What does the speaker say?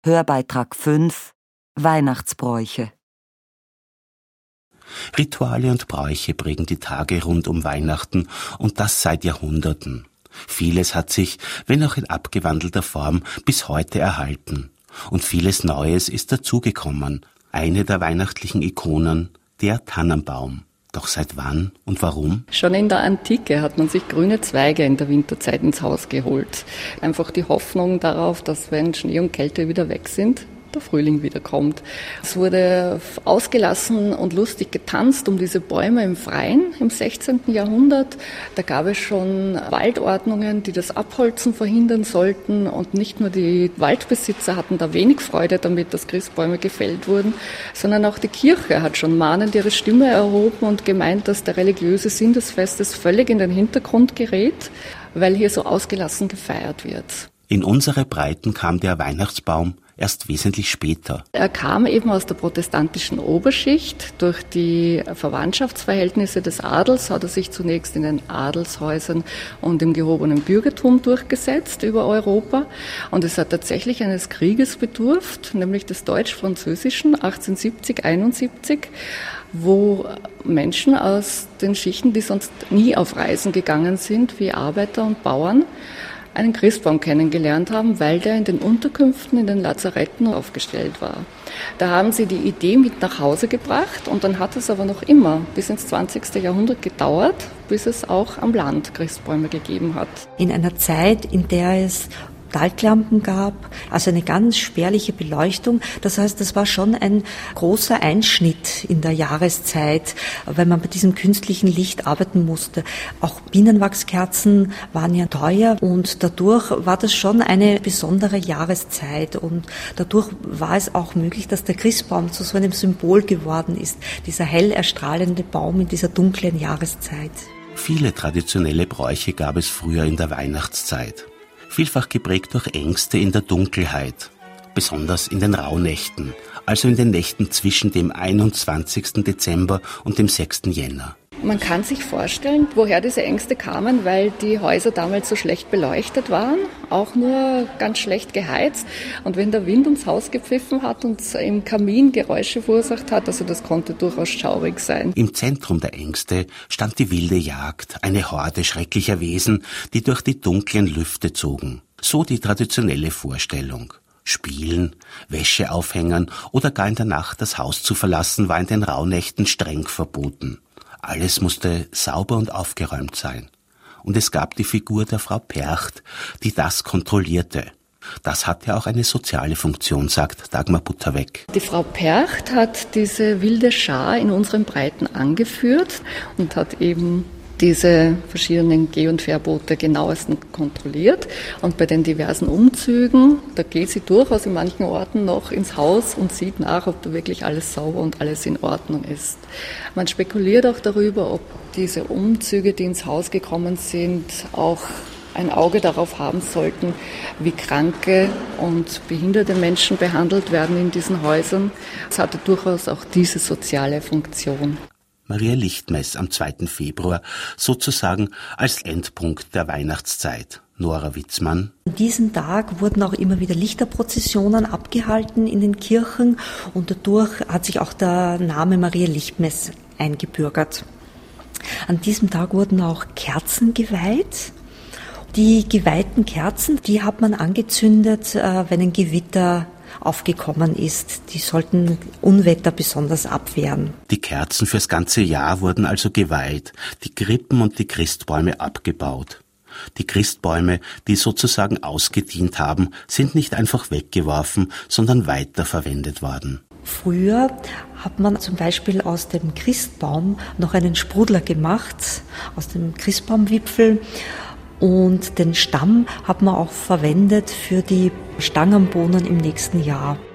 Hörbeitrag 5 Weihnachtsbräuche. Rituale und Bräuche prägen die Tage rund um Weihnachten und das seit Jahrhunderten. Vieles hat sich, wenn auch in abgewandelter Form, bis heute erhalten. Und vieles Neues ist dazugekommen. Eine der weihnachtlichen Ikonen, der Tannenbaum. Doch seit wann und warum? Schon in der Antike hat man sich grüne Zweige in der Winterzeit ins Haus geholt. Einfach die Hoffnung darauf, dass wenn Schnee und Kälte wieder weg sind, der Frühling wiederkommt. Es wurde ausgelassen und lustig getanzt um diese Bäume im Freien im 16. Jahrhundert. Da gab es schon Waldordnungen, die das Abholzen verhindern sollten. Und nicht nur die Waldbesitzer hatten da wenig Freude damit, dass Christbäume gefällt wurden, sondern auch die Kirche hat schon mahnend ihre Stimme erhoben und gemeint, dass der religiöse Sinn des Festes völlig in den Hintergrund gerät, weil hier so ausgelassen gefeiert wird. In unsere Breiten kam der Weihnachtsbaum erst wesentlich später. Er kam eben aus der protestantischen Oberschicht. Durch die Verwandtschaftsverhältnisse des Adels hat er sich zunächst in den Adelshäusern und im gehobenen Bürgertum durchgesetzt über Europa. Und es hat tatsächlich eines Krieges bedurft, nämlich des Deutsch-Französischen 1870-71, wo Menschen aus den Schichten, die sonst nie auf Reisen gegangen sind, wie Arbeiter und Bauern, einen Christbaum kennengelernt haben, weil der in den Unterkünften, in den Lazaretten aufgestellt war. Da haben sie die Idee mit nach Hause gebracht und dann hat es aber noch immer bis ins 20. Jahrhundert gedauert, bis es auch am Land Christbäume gegeben hat. In einer Zeit, in der es Talglampen gab, also eine ganz spärliche Beleuchtung. Das heißt, das war schon ein großer Einschnitt in der Jahreszeit, weil man bei diesem künstlichen Licht arbeiten musste. Auch Bienenwachskerzen waren ja teuer und dadurch war das schon eine besondere Jahreszeit und dadurch war es auch möglich, dass der Christbaum zu so einem Symbol geworden ist, dieser hell erstrahlende Baum in dieser dunklen Jahreszeit. Viele traditionelle Bräuche gab es früher in der Weihnachtszeit. Vielfach geprägt durch Ängste in der Dunkelheit, besonders in den Rauhnächten, also in den Nächten zwischen dem 21. Dezember und dem 6. Jänner. Man kann sich vorstellen, woher diese Ängste kamen, weil die Häuser damals so schlecht beleuchtet waren, auch nur ganz schlecht geheizt. Und wenn der Wind ums Haus gepfiffen hat und im Kamin Geräusche verursacht hat, also das konnte durchaus schaurig sein. Im Zentrum der Ängste stand die wilde Jagd, eine Horde schrecklicher Wesen, die durch die dunklen Lüfte zogen. So die traditionelle Vorstellung. Spielen, Wäsche aufhängen oder gar in der Nacht das Haus zu verlassen, war in den Rauhnächten streng verboten. Alles musste sauber und aufgeräumt sein. Und es gab die Figur der Frau Percht, die das kontrollierte. Das hatte auch eine soziale Funktion, sagt Dagmar Butterweg. Die Frau Percht hat diese wilde Schar in unseren Breiten angeführt und hat eben diese verschiedenen Geh- und Fährboote genauestens kontrolliert. Und bei den diversen Umzügen, da geht sie durchaus in manchen Orten noch ins Haus und sieht nach, ob da wirklich alles sauber und alles in Ordnung ist. Man spekuliert auch darüber, ob diese Umzüge, die ins Haus gekommen sind, auch ein Auge darauf haben sollten, wie kranke und behinderte Menschen behandelt werden in diesen Häusern. Es hatte durchaus auch diese soziale Funktion. Maria Lichtmess am 2. Februar, sozusagen als Endpunkt der Weihnachtszeit. Nora Witzmann. An diesem Tag wurden auch immer wieder Lichterprozessionen abgehalten in den Kirchen und dadurch hat sich auch der Name Maria Lichtmess eingebürgert. An diesem Tag wurden auch Kerzen geweiht. Die geweihten Kerzen, die hat man angezündet, wenn ein Gewitter aufgekommen ist. Die sollten Unwetter besonders abwehren. Die Kerzen fürs ganze Jahr wurden also geweiht, die Krippen und die Christbäume abgebaut. Die Christbäume, die sozusagen ausgedient haben, sind nicht einfach weggeworfen, sondern weiterverwendet worden. Früher hat man zum Beispiel aus dem Christbaum noch einen Sprudler gemacht, aus dem Christbaumwipfel. Und den Stamm hat man auch verwendet für die Stangenbohnen im nächsten Jahr.